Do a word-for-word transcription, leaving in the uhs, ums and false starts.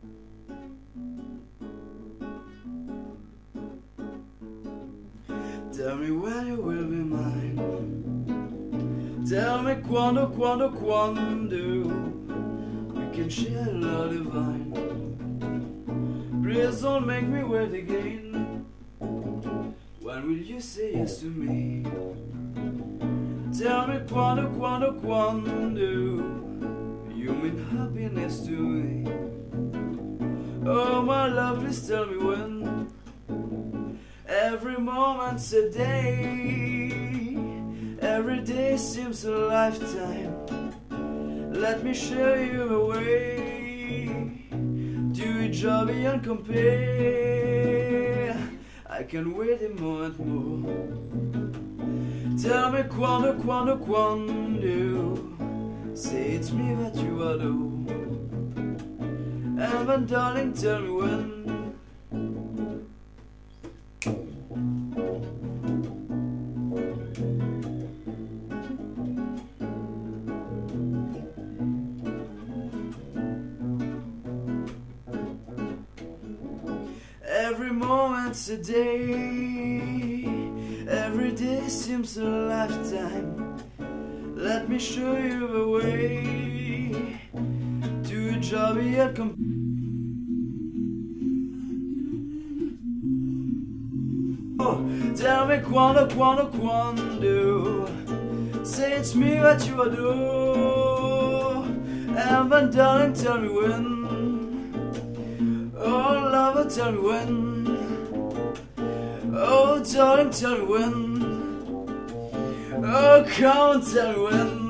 Tell me when you will be mine. Tell me quando, quando, quando we can share love divine. Please don't make me wait again. When will you say yes to me? Tell me quando, quando, quando you mean happiness to me. Oh my love, please tell me when. Every moment's a day, every day seems a lifetime. Let me show you a way to enjoy and compare. I can wait a moment more. Tell me quando, quando, quando say it's me that you adore. And then darling, tell me when. Every moment's a day, every day seems a lifetime. Let me show you the way to a jolly and com- Oh, tell me quando, quando, quando say it's me that you adore. And then darling, tell me when. Oh, lover, tell me when. Oh, darling, tell me when. Oh, come and tell me when.